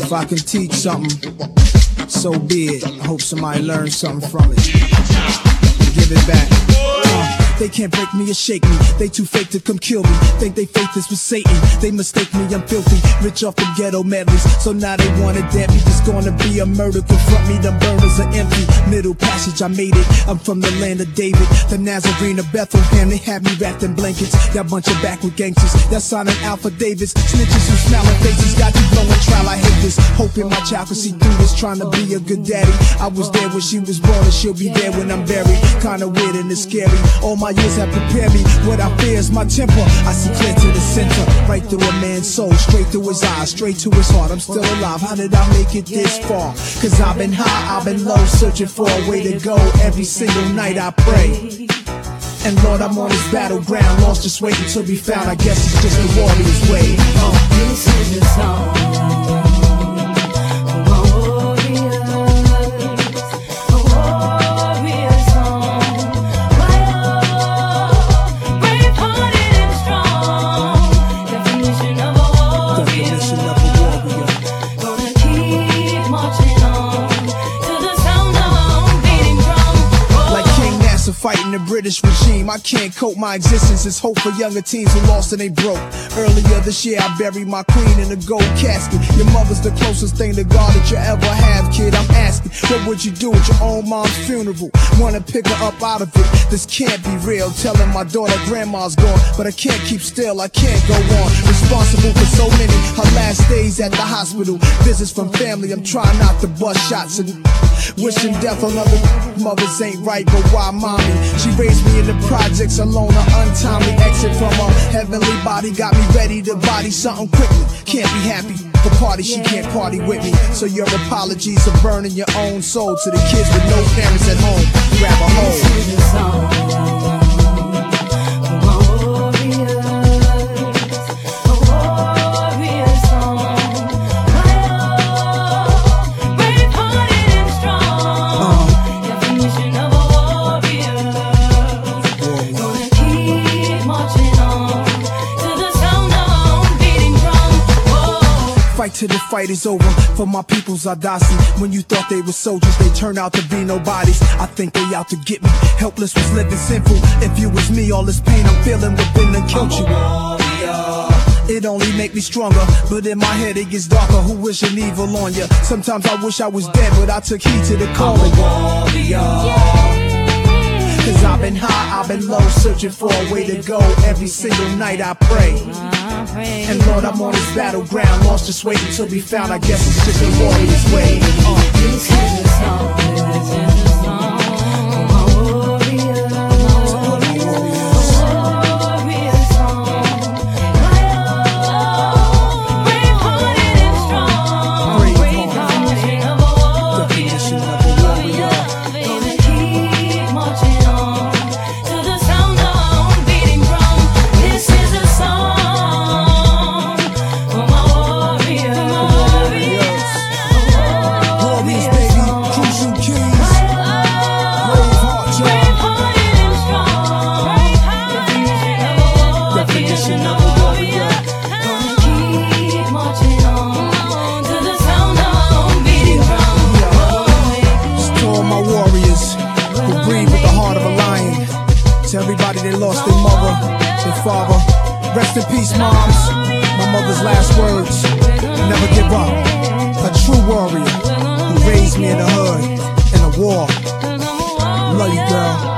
If I can teach something, so be it. I hope somebody learns something from it. Give it back. They can't break me or shake me. They too fake to come kill me. Think they faith is with Satan. They mistake me, I'm filthy. Rich off the ghetto medleys. So now they wanna dead me. There's gonna be a murder. Confront me, them burners are empty. Middle passage, I made it. I'm from the land of David. The Nazarene of Bethlehem. They had me wrapped in blankets. Y'all bunch of backward gangsters. Y'all signing Alpha Davids. Snitches who smiling faces. Got you blowing trial, I hate this. Hoping my child can see through this. Trying to be a good daddy. I was there when she was born and she'll be there when I'm buried. Kinda weird and it's scary. All my years have prepared me. What I fear is my temper. I see clear to the center. Right through a man's soul. Straight through his eyes. Straight to his heart. I'm still alive. How did I make it this far? Cause I've been high, I've been low. Searching for a way to go. Every single night I pray. And Lord, I'm on this battleground. Lost just waiting to be found. I guess it's just the warrior's way. This is the song. Fighting the British regime, I can't cope my existence. It's hope for younger teens who lost and they broke. Earlier this year I buried my queen in a gold casket. Your mother's the closest thing to God that you ever have, kid. I'm asking, what would you do at your own mom's funeral? Wanna pick her up out of it, this can't be real. Telling my daughter grandma's gone, but I can't keep still, I can't go on. Responsible for so many, her last days at the hospital. Visits from family, I'm trying not to bust shots and wishing death on other mothers ain't right, but why mommy? She raised me in the projects alone, an untimely exit from her heavenly body. Got me ready to body something quickly. Can't be happy for party, she can't party with me. So your apologies are burning your own soul. To the kids with no parents at home, grab a hold. Fight till the fight is over. For my people's Adasi. When you thought they were soldiers, they turned out to be nobodies. I think they out to get me. Helpless was living sinful. If you was me, all this pain I'm feeling within done killed you. It only make me stronger, but in my head it gets darker. Who wishing evil on ya? Sometimes I wish I was dead, but I took heed to the calling. Cause I've been high, I've been low, searching for a way to go. Every single night I pray. And Lord, I'm on this battleground, lost just waiting to be found. I guess it's just a warrior's way. This is the song. To everybody that lost their mother, their father. Rest in peace, moms. My mother's last words. Never give up. A true warrior who raised me in the hood, in the war. Love you, girl.